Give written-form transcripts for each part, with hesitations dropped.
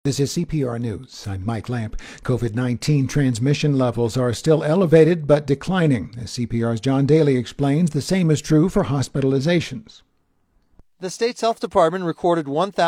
This is CPR News. I'm Mike Lamp. COVID-19 transmission levels are still elevated but declining. As CPR's John Daly explains, the same is true for hospitalizations. The state's health department recorded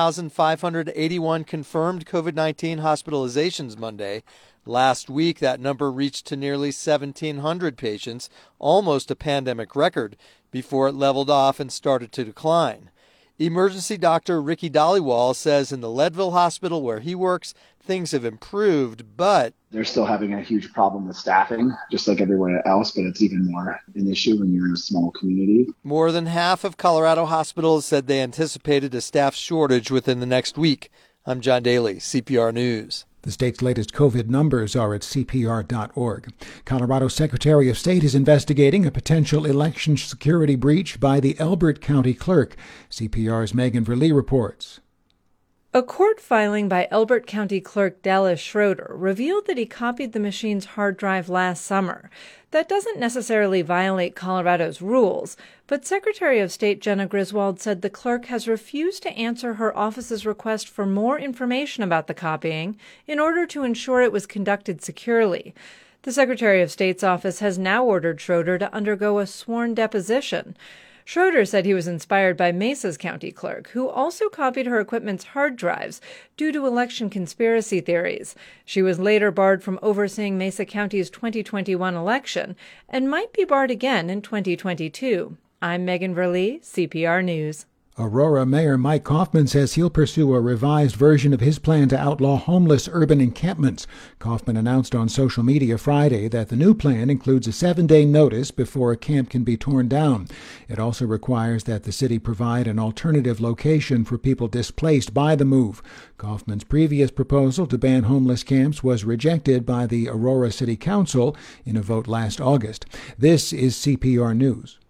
1,581 confirmed COVID-19 hospitalizations Monday. Last week, that number reached to nearly 1,700 patients, almost a pandemic record, before it leveled off and started to decline. Emergency doctor Ricky Dhaliwal says in the Leadville hospital where he works, things have improved, but they're still having a huge problem with staffing, just like everywhere else, but it's even more an issue when you're in a small community. More than half of Colorado hospitals said they anticipated a staff shortage within the next week. I'm John Daly, CPR News. The state's latest COVID numbers are at CPR.org. Colorado Secretary of State is investigating a potential election security breach by the Elbert County Clerk. CPR's Megan Verlee reports. A court filing by Elbert County Clerk Dallas Schroeder revealed that he copied the machine's hard drive last summer. That doesn't necessarily violate Colorado's rules, but Secretary of State Jena Griswold said the clerk has refused to answer her office's request for more information about the copying in order to ensure it was conducted securely. The Secretary of State's office has now ordered Schroeder to undergo a sworn deposition. Schroeder said he was inspired by Mesa's county clerk, who also copied her equipment's hard drives due to election conspiracy theories. She was later barred from overseeing Mesa County's 2021 election and might be barred again in 2022. I'm Megan Verlee, CPR News. Aurora Mayor Mike Kaufman says he'll pursue a revised version of his plan to outlaw homeless urban encampments. Kaufman announced on social media Friday that the new plan includes a 7-day notice before a camp can be torn down. It also requires that the city provide an alternative location for people displaced by the move. Kaufman's previous proposal to ban homeless camps was rejected by the Aurora City Council in a vote last August. This is CPR News.